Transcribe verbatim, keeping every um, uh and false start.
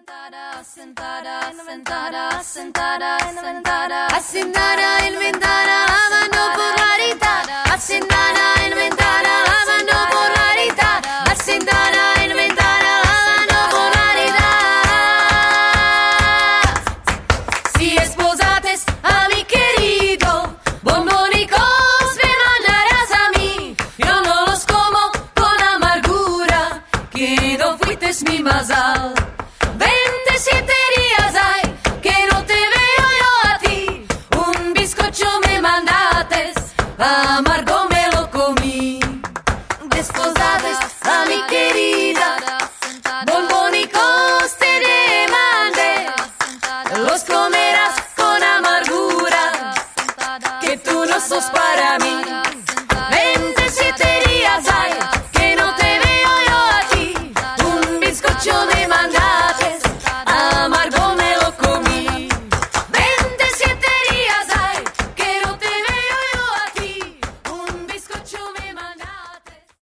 Assentara, assentara, assentara, assentara, assentara, assentara, inventara, amando por la verità, assentara, inventara, amando por